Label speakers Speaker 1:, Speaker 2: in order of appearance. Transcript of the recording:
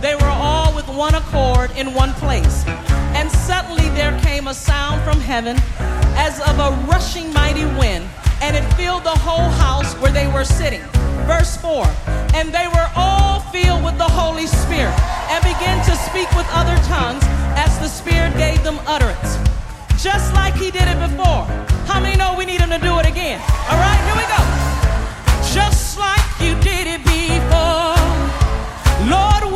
Speaker 1: they were all with one accord in one place. And suddenly there came a sound from heaven as of a rushing mighty wind, and it filled the whole house where they were sitting. Verse 4, and they were all filled with the Holy Spirit and began to speak with other tongues as the Spirit gave them utterance. Just like he did it before. How many know we need him to do it again? All right, here we go. Just like you did it before, Lord,